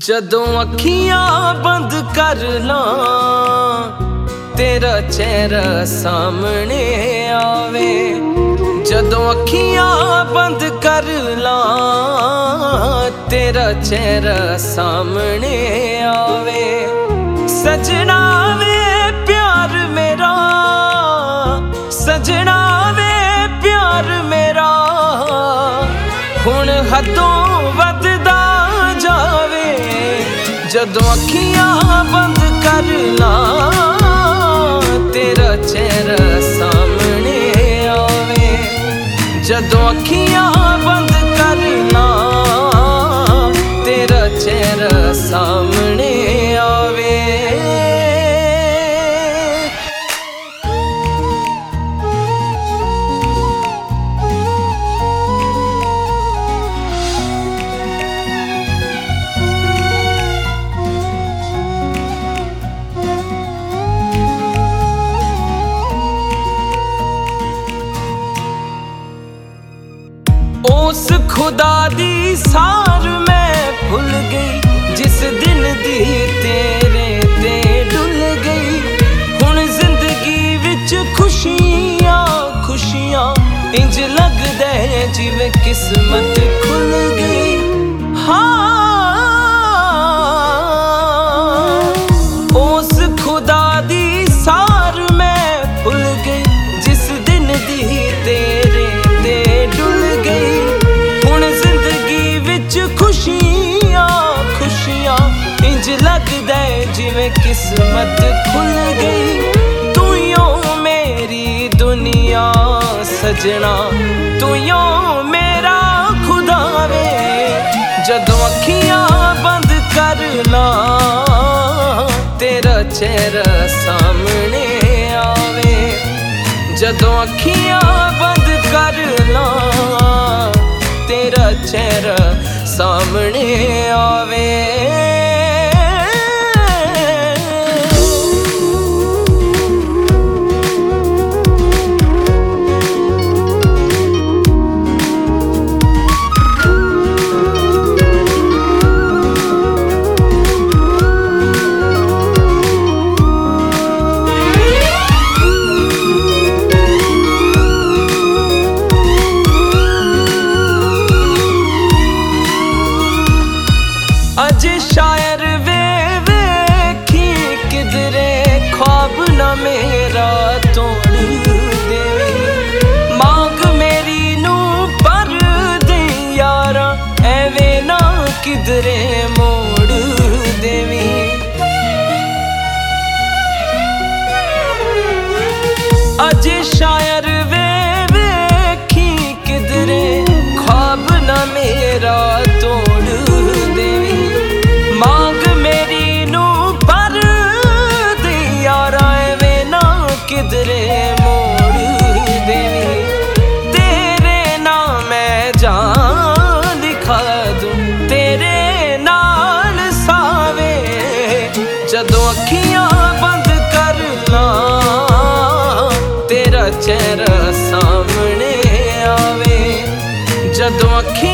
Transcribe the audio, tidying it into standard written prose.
जदों अखियां बंद कर लां तेरा चेहरा सामने आवे। जदों अखियां बंद कर लां तेरा चेहरा सामने आवे। सजना वे प्यार मेरा, सजना वे प्यार मेरा हुण हदों वधदा जावे। जदों अखियां बंद कर लां तेरा चेहरा सामने आवे। जदों अखियां बंद कर लां तेरा चेहरा सामने आवे। उस खुदा दी सार मैं भुल गई जिस दिन दी तेरे ते डुल गई। हुण जिंदगी विच खुशियां खुशियां इंज लगदा है जिवें किस्मत खुल गई। हाँ उस खुदा दी सार मैं भुल गई जिस दिन दी तेरे ते डुल गई। खुशियां खुशियां इंज लगदा है जिवें किस्मत खुल गई। तू यों मेरी दुनिया सजना, तू यों मेरा खुदा वे। जदों अखियां बंद कर लां तेरा चेहरा सामने आवे। जदों अखियां बंद कर लां तेरा चेहरा सामने आवे। अजे शायर वे वेखी किधरे ख्वाब न मेरा तोड़ देवी। मांग मेरी नू पर दे यारा एवें ना किधरे मोड़ देवी। अजे शायर वे वेखी किधरे ख्वाब न मेरा तोड़ देवी। मांग मेरी नू पर दे यारा एवें ना किधरे मोड़ देवी। तेरे नाम मैं जान दिखा दूं तेरे नाल सावे। जदों अखियां बंद कर लां तेरा चेहरा सामने आवे। जदों